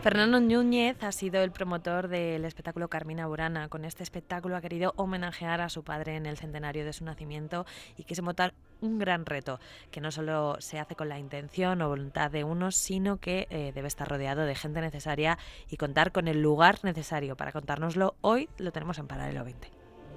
Fernando Núñez ha sido el promotor del espectáculo Carmina Burana. Con este espectáculo ha querido homenajear a su padre en el centenario de su nacimiento y quiso montar un gran reto, que no solo se hace con la intención o voluntad de unos, sino que debe estar rodeado de gente necesaria y contar con el lugar necesario. Para contárnoslo, hoy lo tenemos en Paralelo 20.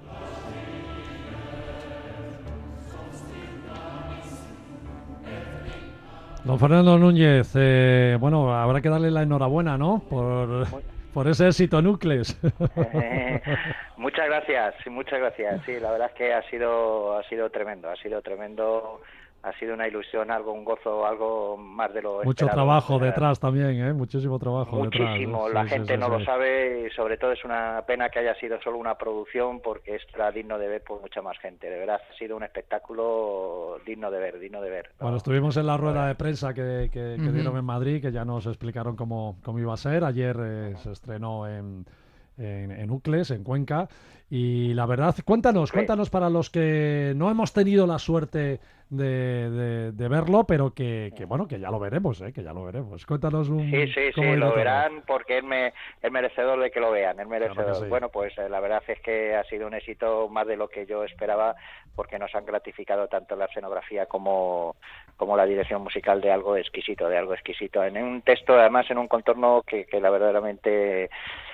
Don Fernando Núñez, bueno, habrá que darle la enhorabuena, ¿no? Muy- Por ese éxito Núcleos. muchas gracias, sí, muchas gracias. Sí, la verdad es que ha sido tremendo, ha sido una ilusión, algo, un gozo, algo más de lo Mucho esperado. trabajo detrás también, ¿eh? Muchísimo trabajo detrás, ¿eh? Muchísimo, la Sí, sí, gente sí, no lo sí. sabe y sobre todo es una pena que haya sido solo una producción porque esto era digno de ver por mucha más gente. De verdad, ha sido un espectáculo digno de ver. Bueno, No, estuvimos en la la rueda verdad. de prensa que dieron en Madrid, que ya nos explicaron cómo iba a ser. Ayer se estrenó en Ucles, en Cuenca. Y la verdad, cuéntanos para los que no hemos tenido la suerte de verlo, pero bueno, que ya lo veremos, que ya lo veremos. Cuéntanos Sí, cómo ha ido lo todo. verán porque es merecedor de que lo vean, es Claro que merecedor. sí. Bueno, pues la verdad es que ha sido un éxito más de lo que yo esperaba porque nos han gratificado tanto la escenografía como la dirección musical de algo exquisito, En un texto, además, en un contorno que la verdaderamente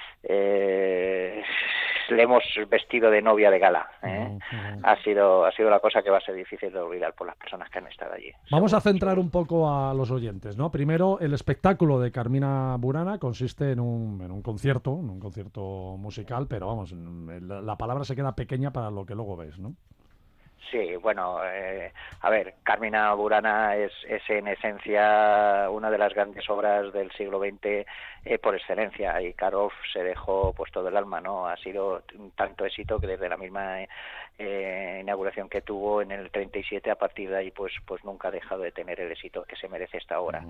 le hemos vestido de novia de gala. Ha sido la cosa que va a ser difícil de olvidar por las personas que han estado allí. Vamos a Seguro, centrar seguro. un poco a los oyentes, ¿no? Primero, el espectáculo de Carmina Burana consiste en un concierto musical, pero vamos, la palabra se queda pequeña para lo que luego ves, ¿no? Sí, bueno, a ver, Carmina Burana es en esencia una de las grandes obras del siglo XX por excelencia, y Karov se dejó pues todo el alma, ¿no? Ha sido un tanto éxito que desde la misma inauguración que tuvo en el 37, a partir de ahí pues nunca ha dejado de tener el éxito que se merece esta obra.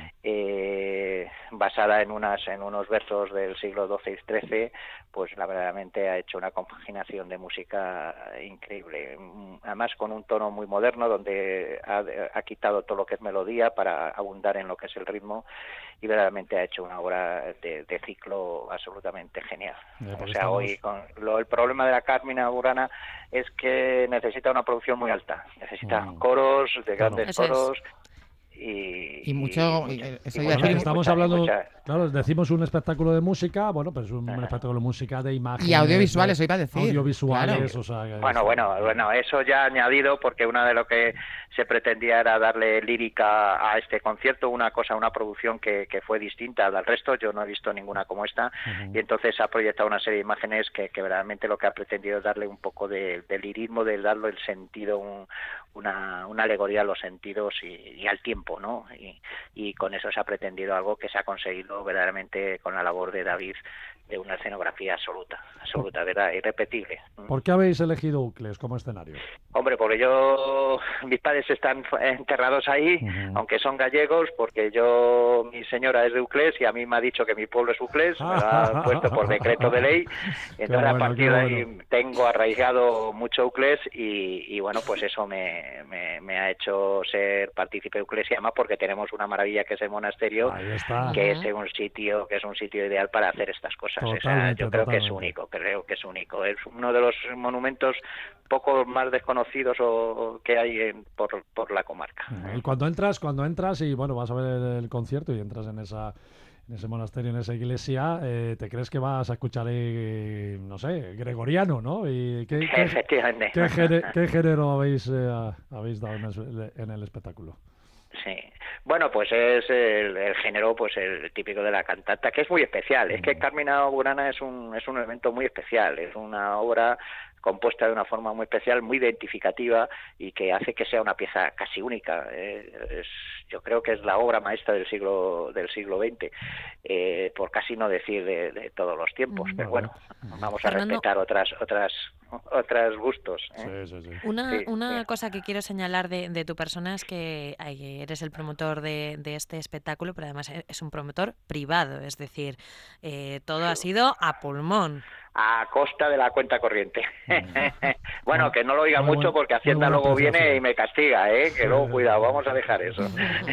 Basada en unos versos del siglo XII y XIII, pues la verdaderamente ha hecho una compaginación de música increíble, además con un tono muy moderno donde ha quitado todo lo que es melodía para abundar en lo que es el ritmo, y verdaderamente ha hecho una obra de ciclo absolutamente genial. O sea, hoy el problema de la Carmina Burana es que necesita una producción muy alta, necesita coros, de Claro. grandes Eso es. coros, Y y mucho, mucha, eso y iba a Bueno, mucha, decir, y estamos mucha, y hablando, mucha. claro, decimos un espectáculo de música, bueno, pero es un espectáculo de música de imágenes, y audiovisuales, eso iba a decir. audiovisuales, Claro. o sea, Bueno, eso ya añadido, porque una de lo que se pretendía era darle lírica a este concierto, una producción que fue distinta al resto. Yo no he visto ninguna como esta, y entonces ha proyectado una serie de imágenes que verdaderamente lo que ha pretendido es darle un poco de lirismo, de darle el sentido, una alegoría a los sentidos y al tiempo, ¿no? Y con eso se ha pretendido algo que se ha conseguido verdaderamente con la labor de David, de una escenografía absoluta, verdad, irrepetible. ¿Por qué habéis elegido Ucles como escenario? Hombre, porque mis padres están enterrados ahí, aunque son gallegos, porque mi señora es de Uclés y a mí me ha dicho que mi pueblo es Uclés, me lo ha puesto por decreto de ley, y Qué entonces a bueno, qué partir de bueno. ahí tengo arraigado mucho Uclés, y bueno, pues eso me ha hecho ser partícipe de Uclés, y además porque tenemos una maravilla que es el monasterio, Ahí está. que es un sitio ideal para hacer estas cosas. O sea, yo creo que es único, es uno de los monumentos poco más desconocidos que hay por la comarca. Y cuando entras y bueno, vas a ver el concierto y entras en ese monasterio, en esa iglesia, te crees que vas a escuchar, no sé, gregoriano, ¿no? ¿Y Efectivamente. qué género habéis dado en el espectáculo? Sí, bueno, pues es el género, pues el típico de la cantata, que es muy especial. Es que Carmina Burana es un elemento muy especial, es una obra compuesta de una forma muy especial, muy identificativa, y que hace que sea una pieza casi única. Yo creo que es la obra maestra del siglo XX, por casi no decir de todos los tiempos. Pero bueno, vamos a Fernando, respetar otros gustos. Sí. Una Sí. cosa que quiero señalar de tu persona es que eres el promotor promotor de este espectáculo, pero además es un promotor privado, es decir, todo ha sido a pulmón. A costa de la cuenta corriente. Bueno, que no lo oiga mucho porque Hacienda luego viene y me castiga, que luego cuidado, vamos a dejar eso.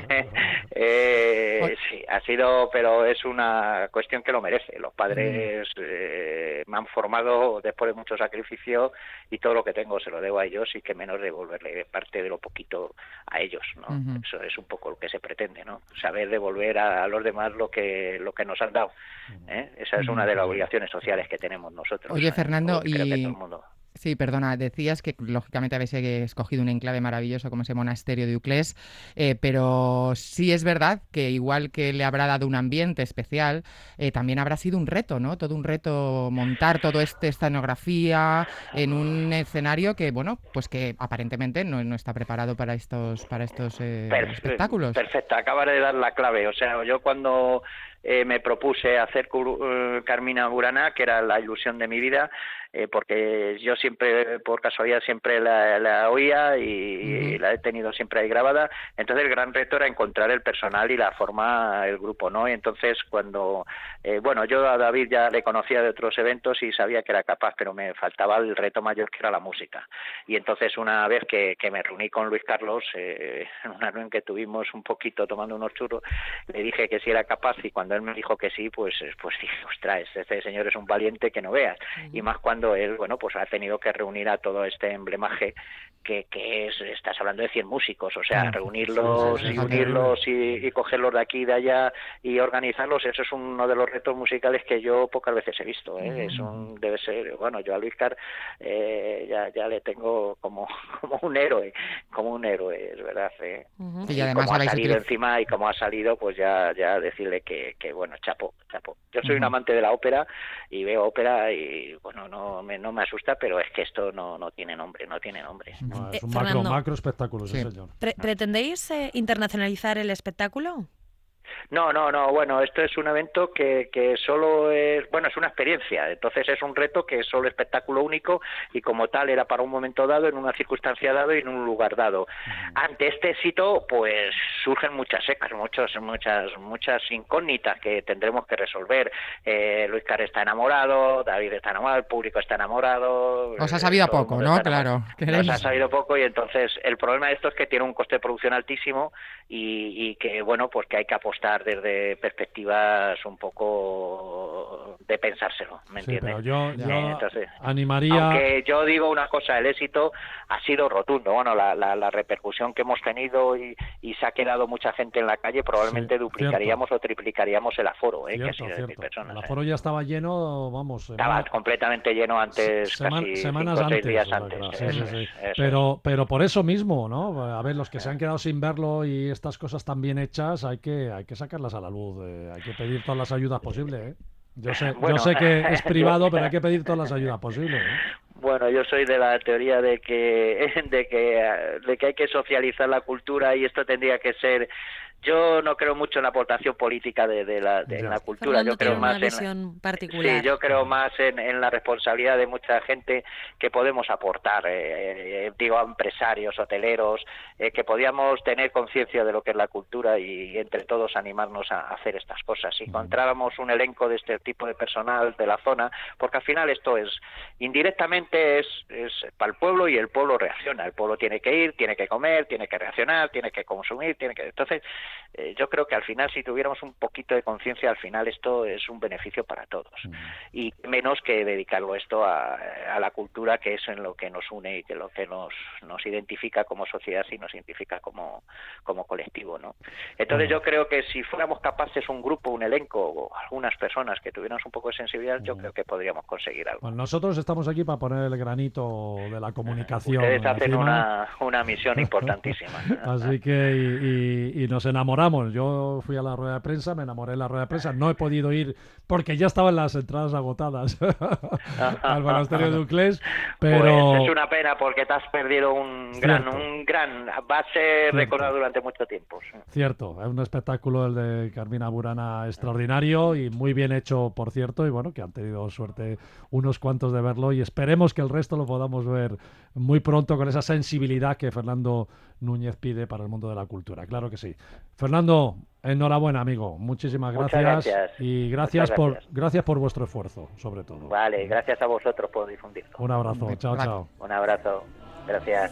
Sí, ha sido, pero es una cuestión que lo merece. Los padres me han formado después de mucho sacrificio y todo lo que tengo se lo debo a ellos y que menos devolverle parte de lo poquito a ellos, ¿no? Eso es un poco lo que se pretende, ¿no? Saber devolver a los demás lo que nos han dado. Esa es una de las obligaciones sociales que tenemos nosotros. Oye, Fernando, creo que todo el mundo. Sí, perdona, decías que lógicamente habéis escogido un enclave maravilloso como ese monasterio de Uclés, pero sí es verdad que igual que le habrá dado un ambiente especial, también habrá sido un reto, ¿no? Todo un reto montar toda esta escenografía en un escenario que, bueno, pues que aparentemente no está preparado para estos espectáculos. Perfecto, acabas de dar la clave. O sea, yo cuando me propuse hacer Carmina Burana, que era la ilusión de mi vida, porque yo siempre, por casualidad, siempre la oía y la he tenido siempre ahí grabada. Entonces el gran reto era encontrar el personal y la forma, el grupo, ¿no? Y entonces cuando, yo a David ya le conocía de otros eventos y sabía que era capaz, pero me faltaba el reto mayor, que era la música. Y entonces una vez que me reuní con Luis Carlos, en una reunión que tuvimos un poquito tomando unos churros, le dije que si era capaz, y cuando él me dijo que sí, pues dije, ostras, este señor es un valiente que no veas. Y más cuando él, pues ha tenido que reunir a todo este emblemaje que estás hablando de 100 músicos, o sea, reunirlos y unirlos y cogerlos de aquí y de allá y organizarlos, eso es uno de los retos musicales que yo pocas veces he visto, debe ser, yo a Luis Car ya le tengo como un héroe, es verdad, y además como ha salido encima y como ha salido, pues ya decirle que chapo. Yo soy un amante de la ópera y veo ópera y no me asusta, pero es que esto no tiene nombre. Es un Fernando, macro espectáculo, sí, señor. ¿Pretendéis internacionalizar el espectáculo? No, esto es un evento que solo es una experiencia, entonces es un reto que es solo espectáculo único y como tal era para un momento dado, en una circunstancia dado y en un lugar dado. Ante este éxito, pues surgen muchas secas, muchas incógnitas que tendremos que resolver. Luis Car está enamorado, David está enamorado, el público está enamorado. Os ha sabido poco, ¿no? Claro. Nos ha sabido poco y entonces el problema de esto es que tiene un coste de producción altísimo y que, pues que hay que apostar desde perspectivas un poco de pensárselo, ¿me entiendes? Pero yo entonces, animaría... Aunque yo digo una cosa, el éxito ha sido rotundo. La repercusión que hemos tenido y se ha quedado mucha gente en la calle, probablemente duplicaríamos o triplicaríamos el aforo, que ha sido de 1.000 personas. El aforo ya estaba lleno, Estaba completamente lleno antes, casi semanas 5 o 6 días antes. Sí. Pero por eso mismo, ¿no? A ver, los que se han quedado sin verlo y estas cosas tan bien hechas, hay que sacarlas a la luz, hay que pedir todas las ayudas posibles, Yo sé que es privado, pero hay que pedir todas las ayudas posibles, Bueno, yo soy de la teoría de que hay que socializar la cultura y esto tendría que ser. Yo no creo mucho en la aportación política de la cultura. Fernando, yo creo más una visión particular. Sí, yo creo más en la responsabilidad de mucha gente que podemos aportar, digo, a empresarios, hoteleros, que podíamos tener conciencia de lo que es la cultura y entre todos animarnos a hacer estas cosas. Si encontráramos un elenco de este tipo de personal de la zona, porque al final esto es indirectamente es para el pueblo y el pueblo reacciona. El pueblo tiene que ir, tiene que comer, tiene que reaccionar, tiene que consumir, entonces yo creo que al final, si tuviéramos un poquito de conciencia, al final esto es un beneficio para todos. Y menos que dedicarlo esto a la cultura, que es en lo que nos une y que lo que nos identifica como sociedad y nos identifica como colectivo, ¿no? Entonces yo creo que si fuéramos capaces, un grupo, un elenco o algunas personas que tuviéramos un poco de sensibilidad, yo creo que podríamos conseguir algo. Bueno, nosotros estamos aquí para poner el granito de la comunicación. Ustedes hacen una misión importantísima. Así que y nos enamoramos. Yo fui a la rueda de prensa, me enamoré de la rueda de prensa. No he podido ir porque ya estaban las entradas agotadas al monasterio de Uclés, pero... Pues es una pena porque te has perdido un gran... Va a ser recordado durante mucho tiempo. Cierto, es un espectáculo el de Carmina Burana extraordinario y muy bien hecho, por cierto, y bueno, que han tenido suerte unos cuantos de verlo y esperemos que el resto lo podamos ver muy pronto con esa sensibilidad que Fernando Núñez pide para el mundo de la cultura. Claro que sí. Fernando, enhorabuena, amigo. Muchísimas gracias. Muchas gracias. Y gracias por vuestro esfuerzo, sobre todo. Vale, gracias a vosotros por difundirlo. Un abrazo. Chao, chao. Un abrazo. Gracias.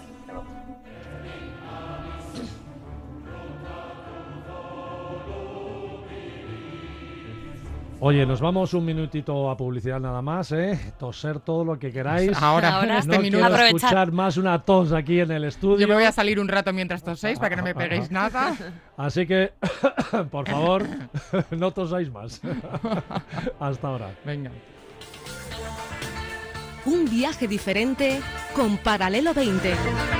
Oye, nos vamos un minutito a publicidad nada más, toser todo lo que queráis. Ahora en este no minuto. quiero escuchar más una tos aquí en el estudio. Yo me voy a salir un rato mientras toséis para que no me peguéis nada. Así que, por favor, no tosáis más. Hasta ahora. Venga. Un viaje diferente con Paralelo 20.